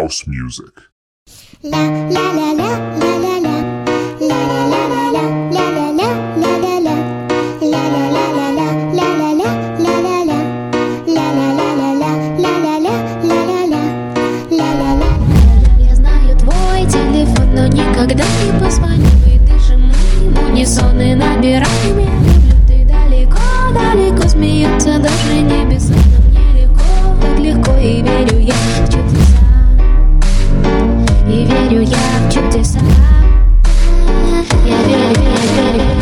house music. Я знаю твой телефон, но никогда не позвоню. И дышим мы в унисон и набираем. Я люблю, ты далеко, далеко смеются даже небеса. Но мне легко, так легко, и верю я в чудеса. И верю я в чудеса. Я верю, верю, верю.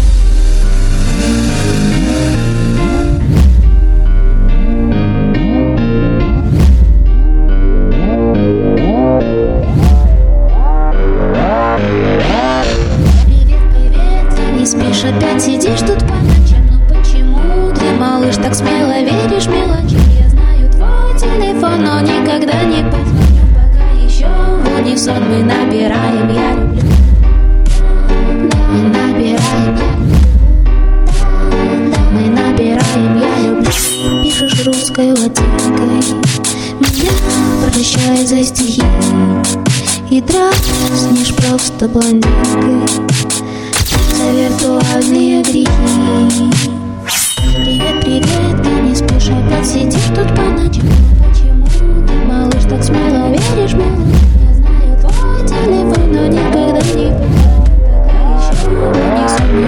Спишь, опять сидишь тут по ночам. Ну почему ты, малыш, так смело веришь мелочам? Я знаю твой телефон, но никогда не позвоню. Пока еще в унисон мы набираем. Я люблю, мы набираем. Мы набираем, я люблю. Пишешь русской латинкой, меня прощай за стихи. И дразнишь просто блондинкой за виртуальные грехи. Привет, привет, ты не спишь, опять сидишь тут по ночам. Почему ты, малыш, так смело веришь мне? Я знаю твой телефон, но никогда не позвоню. Пока еще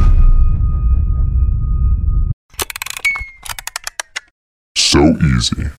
So easy.